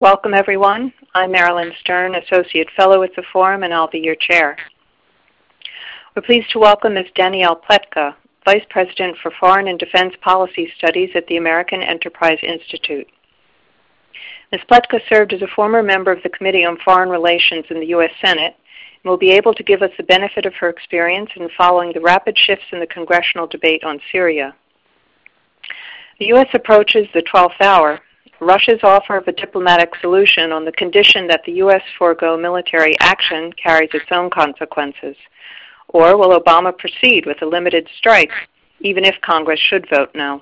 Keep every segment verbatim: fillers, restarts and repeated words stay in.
Welcome, everyone. I'm Marilyn Stern, Associate Fellow at the Forum, and I'll be your chair. We're pleased to welcome Miz Danielle Pletka, Vice President for Foreign and Defense Policy Studies at the American Enterprise Institute. Miz Pletka served as a former member of the Committee on Foreign Relations in the U S Senate and will be able to give us the benefit of her experience in following the rapid shifts in the congressional debate on Syria. The U S approaches the twelfth hour. Russia's offer of a diplomatic solution on the condition that the U S forego military action carries its own consequences. Or will Obama proceed with a limited strike, even if Congress should vote no?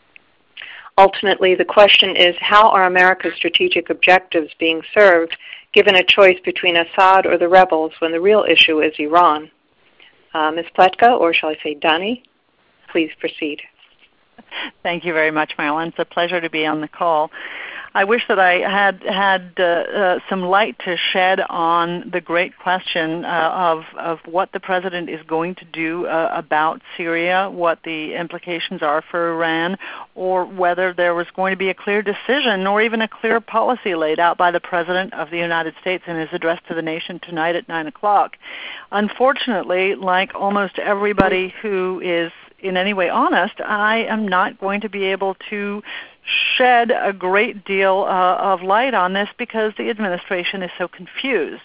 Ultimately, the question is, how are America's strategic objectives being served given a choice between Assad or the rebels when the real issue is Iran? Uh, Miz Pletka, or shall I say Dani, please proceed. Thank you very much, Marilyn. It's a pleasure to be on the call. I wish that I had had uh, uh, some light to shed on the great question uh, of, of what the President is going to do uh, about Syria, what the implications are for Iran, or whether there was going to be a clear decision or even a clear policy laid out by the President of the United States in his address to the nation tonight at nine o'clock. Unfortunately, like almost everybody who is in any way honest, I am not going to be able to shed a great deal uh, of light on this because the administration is so confused.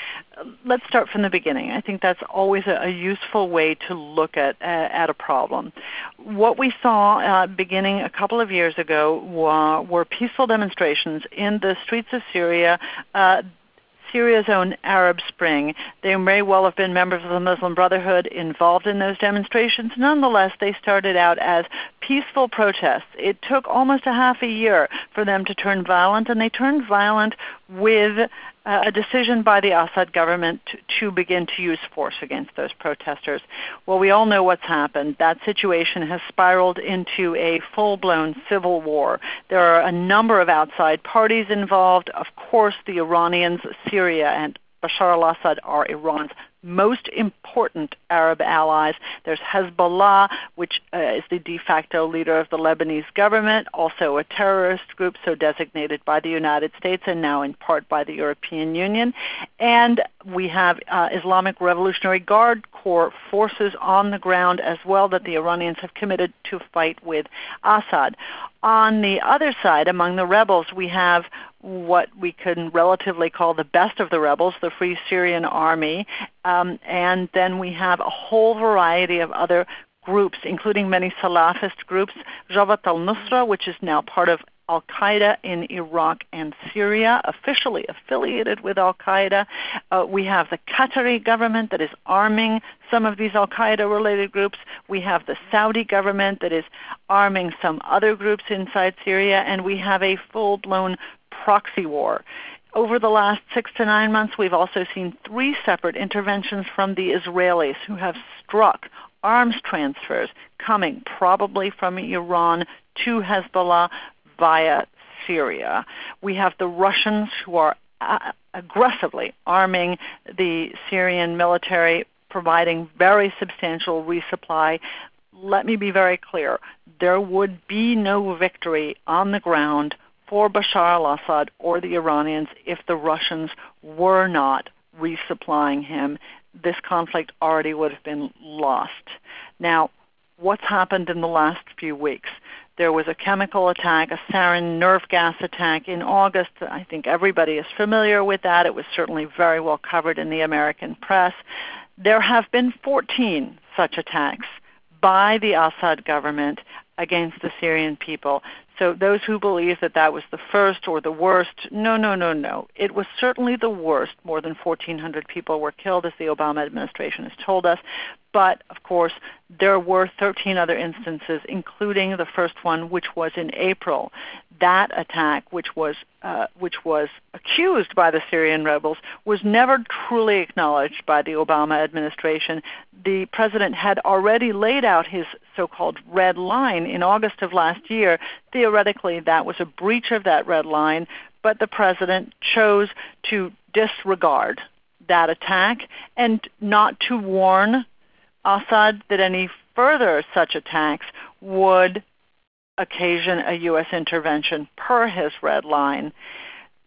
Let's start from the beginning. I think that's always a, a useful way to look at uh, at a problem. What we saw uh, beginning a couple of years ago were, were peaceful demonstrations in the streets of Syria, uh, Syria's own Arab Spring. They may well have been members of the Muslim Brotherhood involved in those demonstrations. Nonetheless, they started out as peaceful protests. It took almost a half a year for them to turn violent, and they turned violent with uh, a decision by the Assad government to, to begin to use force against those protesters. Well, we all know what's happened. That situation has spiraled into a full-blown civil war. There are a number of outside parties involved. Of course, the Iranians, Syria, and Bashar al-Assad are Iran's most important Arab allies. There's Hezbollah, which uh, is the de facto leader of the Lebanese government, also a terrorist group, so designated by the United States and now in part by the European Union. And we have uh, Islamic Revolutionary Guard Corps forces on the ground as well that the Iranians have committed to fight with Assad. On the other side, among the rebels, we have what we can relatively call the best of the rebels, the Free Syrian Army, um, and then we have a whole variety of other groups, including many Salafist groups, Jabhat al-Nusra, which is now part of al-Qaeda in Iraq and Syria, officially affiliated with al-Qaeda. Uh, we have the Qatari government that is arming some of these al-Qaeda-related groups. We have the Saudi government that is arming some other groups inside Syria, and we have a full-blown proxy war. Over the last six to nine months, we've also seen three separate interventions from the Israelis who have struck arms transfers coming probably from Iran to Hezbollah via Syria. We have the Russians who are uh, aggressively arming the Syrian military, providing very substantial resupply. Let me be very clear. There would be no victory on the ground for Bashar al-Assad or the Iranians if the Russians were not resupplying him. This conflict already would have been lost. Now, what's happened in the last few weeks? There was a chemical attack, a sarin nerve gas attack in August. I think everybody is familiar with that. It was certainly very well covered in the American press. There have been fourteen such attacks by the Assad government against the Syrian people. So those who believe that that was the first or the worst, no, no, no, no. It was certainly the worst. More than fourteen hundred people were killed, as the Obama administration has told us. But, of course, there were thirteen other instances, including the first one, which was in April. That attack, which was uh, which was accused by the Syrian rebels, was never truly acknowledged by the Obama administration. The president had already laid out his so-called red line in August of last year. Theoretically, that was a breach of that red line, but the president chose to disregard that attack and not to warn Assad that any further such attacks would occasion a U S intervention per his red line.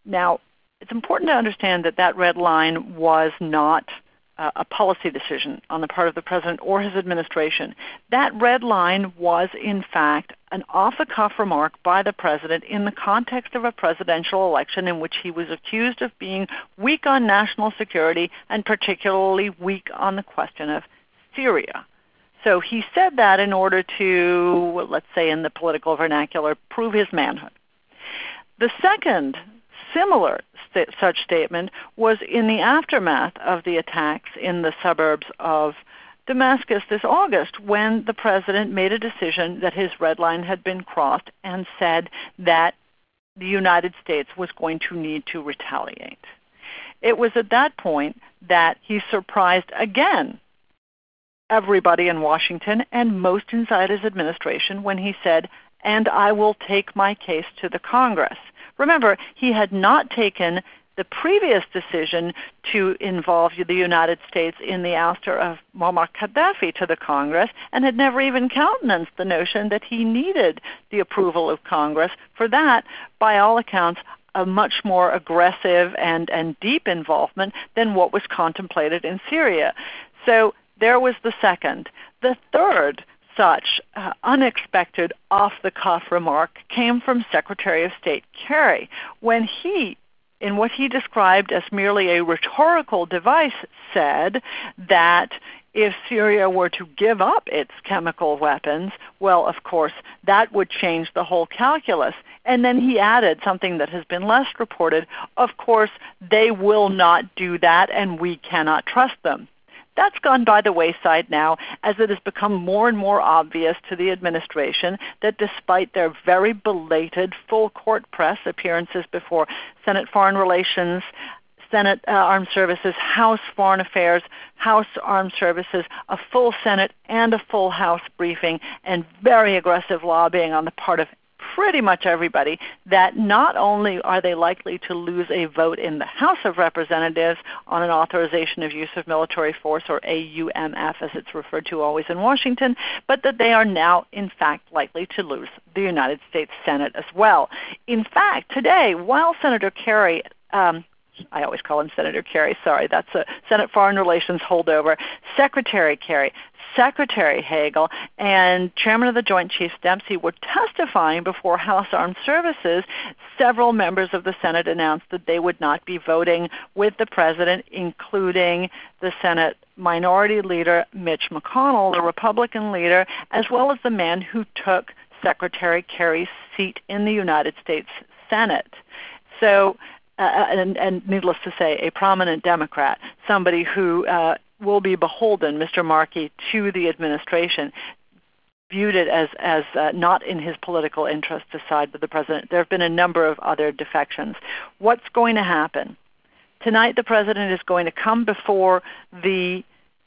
Now, it's important to understand that that red line was not uh, a policy decision on the part of the president or his administration. That red line was, in fact, an off-the-cuff remark by the president in the context of a presidential election in which he was accused of being weak on national security and particularly weak on the question of Syria. So he said that in order to, let's say in the political vernacular, prove his manhood. The second similar st- such statement was in the aftermath of the attacks in the suburbs of Damascus this August, when the president made a decision that his red line had been crossed and said that the United States was going to need to retaliate. It was at that point that he surprised again everybody in Washington and most inside his administration when he said, "And I will take my case to the Congress." Remember, he had not taken the previous decision to involve the United States in the ouster of Muammar Gaddafi to the Congress, and had never even countenanced the notion that he needed the approval of Congress for that, by all accounts, a much more aggressive and, and deep involvement than what was contemplated in Syria. So there was the second. The third such uh, unexpected off-the-cuff remark came from Secretary of State Kerry when he, in what he described as merely a rhetorical device, said that if Syria were to give up its chemical weapons, well, of course, that would change the whole calculus. And then he added something that has been less reported, of course, they will not do that and we cannot trust them. That's gone by the wayside now, as it has become more and more obvious to the administration that despite their very belated full-court press appearances before Senate Foreign Relations, Senate uh, Armed Services, House Foreign Affairs, House Armed Services, a full Senate and a full House briefing, and very aggressive lobbying on the part of pretty much everybody, that not only are they likely to lose a vote in the House of Representatives on an authorization of use of military force, or A U M F as it's referred to always in Washington, but that they are now in fact likely to lose the United States Senate as well. In fact, today, while Senator Kerry, um, I always call him Senator Kerry, sorry, that's a Senate Foreign Relations holdover, Secretary Kerry, Secretary Hagel, and Chairman of the Joint Chiefs Dempsey were testifying before House Armed Services, several members of the Senate announced that they would not be voting with the President, including the Senate Minority Leader Mitch McConnell, the Republican leader, as well as the man who took Secretary Kerry's seat in the United States Senate. So, uh, and, and needless to say, a prominent Democrat, somebody who uh, will be beholden, Mister Markey, to the administration, viewed it as, as uh, not in his political interest to side with the president. There have been a number of other defections. What's going to happen? Tonight the president is going to come before the,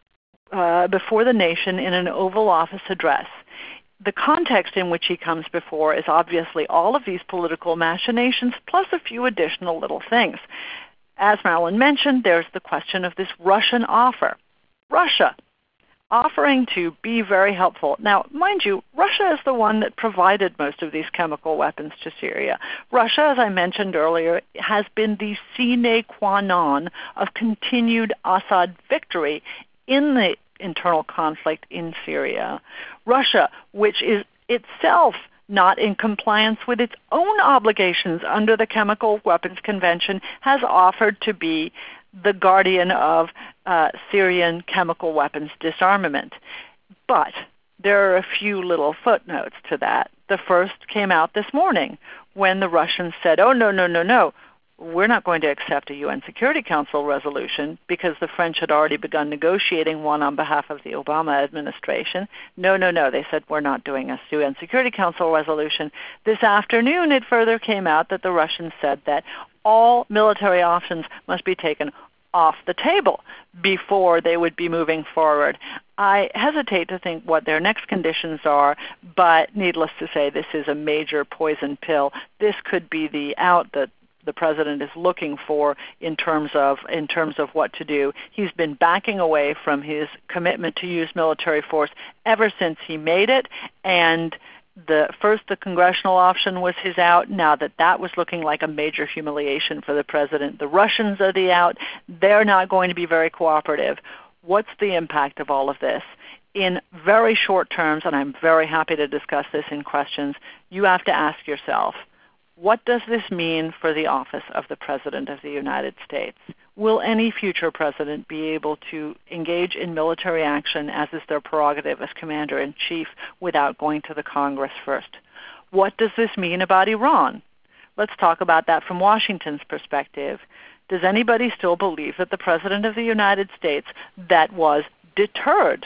uh, before the nation in an Oval Office address. The context in which he comes before is obviously all of these political machinations plus a few additional little things. As Marilyn mentioned, there's the question of this Russian offer. Russia offering to be very helpful. Now, mind you, Russia is the one that provided most of these chemical weapons to Syria. Russia, as I mentioned earlier, has been the sine qua non of continued Assad victory in the internal conflict in Syria. Russia, which is itself not in compliance with its own obligations under the Chemical Weapons Convention, has offered to be the guardian of uh, Syrian chemical weapons disarmament. But there are a few little footnotes to that. The first came out this morning when the Russians said, oh, no, no, no, no, we're not going to accept a U N Security Council resolution, because the French had already begun negotiating one on behalf of the Obama administration. No, no, no, they said, we're not doing a U N Security Council resolution. This afternoon it further came out that the Russians said that all military options must be taken off the table before they would be moving forward. I hesitate to think what their next conditions are, but needless to say, this is a major poison pill. This could be the out that the president is looking for in terms of in terms of what to do. He's been backing away from his commitment to use military force ever since he made it, and The first, the congressional option was his out. Now that that was looking like a major humiliation for the president. The Russians are the out. They're not going to be very cooperative. What's the impact of all of this? In very short terms, and I'm very happy to discuss this in questions, you have to ask yourself, what does this mean for the office of the President of the United States? Will any future president be able to engage in military action, as is their prerogative as Commander-in-Chief, without going to the Congress first? What does this mean about Iran? Let's talk about that from Washington's perspective. Does anybody still believe that the President of the United States, that was deterred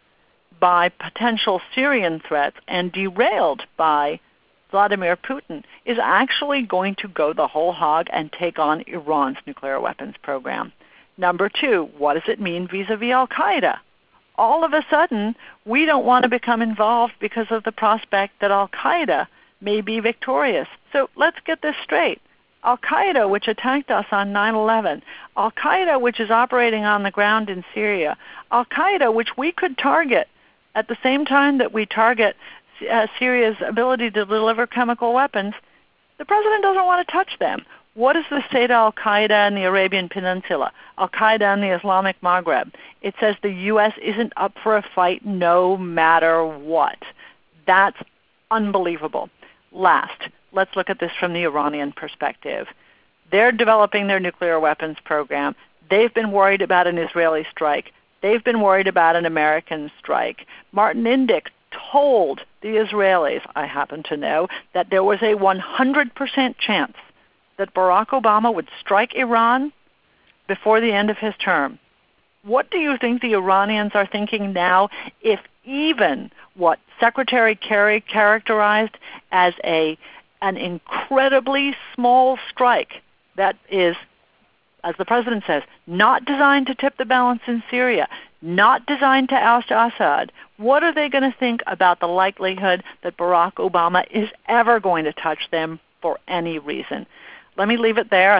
by potential Syrian threats and derailed by Vladimir Putin, is actually going to go the whole hog and take on Iran's nuclear weapons program? Number two, what does it mean vis-a-vis al-Qaeda? All of a sudden, we don't want to become involved because of the prospect that al-Qaeda may be victorious. So let's get this straight. Al-Qaeda, which attacked us on nine eleven, Al-Qaeda, which is operating on the ground in Syria, Al-Qaeda, which we could target at the same time that we target uh, Syria's ability to deliver chemical weapons, the president doesn't want to touch them. What does this say to Al-Qaeda in the Arabian Peninsula, Al-Qaeda in the Islamic Maghreb? It says the U S isn't up for a fight no matter what. That's unbelievable. Last, let's look at this from the Iranian perspective. They're developing their nuclear weapons program. They've been worried about an Israeli strike. They've been worried about an American strike. Martin Indyk told the Israelis, I happen to know, that there was a one hundred percent chance that Barack Obama would strike Iran before the end of his term. What do you think the Iranians are thinking now, if even what Secretary Kerry characterized as a an incredibly small strike that is, as the president says, not designed to tip the balance in Syria, not designed to oust Assad? What are they going to think about the likelihood that Barack Obama is ever going to touch them for any reason? Let me leave it there.